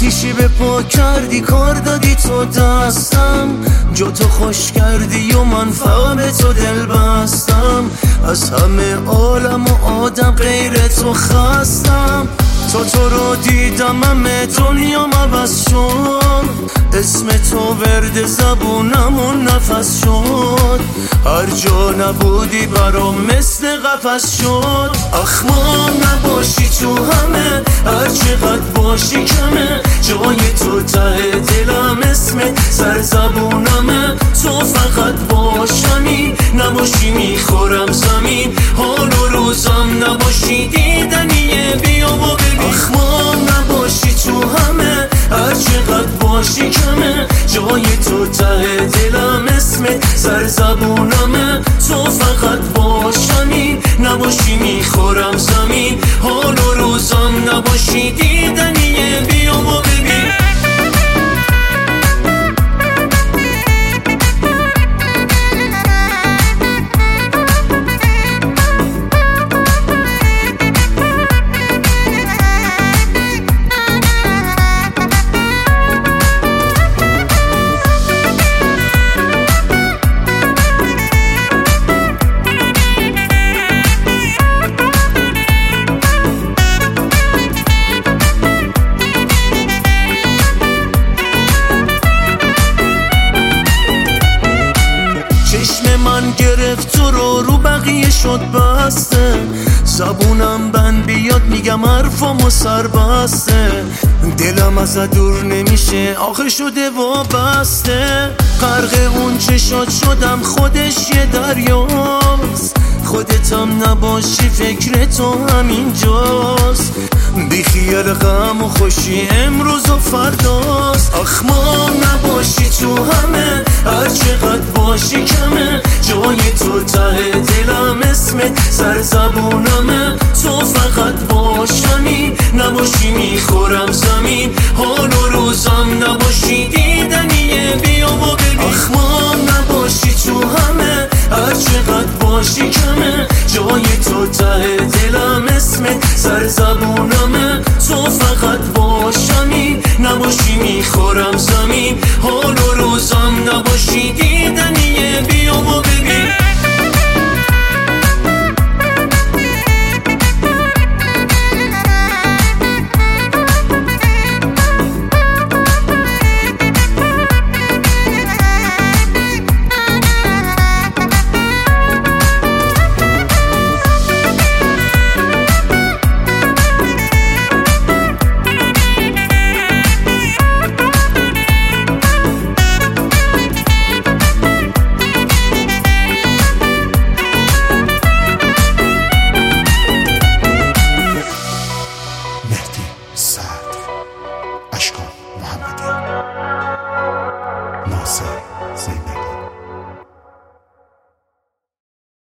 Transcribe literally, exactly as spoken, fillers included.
آتیشی به پا کردی، کار دادی تو دستم، جا تو خوش کردی و من فقط به تو دل بستم. از همه عالم و آدم غیر تو خستم. تا تو رو دیدم همه دنیام عوض شد، اسم تو ورد زبونم و نفس شد. هر جا نبودی برام مثل قفس شد. اخمام نباشی تو همه، هر چقدر باشی کمه، جای تو ته دلم اسمت سر زبونمه. تو فقط باشمی، نباشی میخورم زمین، حال و روزم نباشی دیدنیه بیا و ببین. اخمام نباشی تو همه، هر چقدر باشی کمه، جای تو ته دلم اسمت سر زبونمه. تو فقط باشمی، نباشی میخورم زمین، حال و روزم نباشی دیدنیه بیا و ببین. من گرفت تو رو، رو بقیه شد بسته، زبونم بند بیاد میگم حرفامو سر بسته. دلم از دور نمیشه آخه شده وابسته، غرق اون چه شد شدم خودش یه دریاست. خودتم نباشی فکر تو همین جاست، بی خیال غم و خوشی امروز و فرداست. اخمام نباشی تو همه، هر چقدر باشی کمه، جای تو ته دلم اسمت سر زبونمه. تو فقط باشمی، نباشی میخورم زمین، حال و روزم نباشی دیدنیه بیا و ببین. اخمام نباشی تو همه، هر چقدر باشی کمه، جای تو ته دلم اسمت سر زبونمه. تو فقط باشمی، نباشی میخورم زمین، حال و روزم نباشی دیدنیه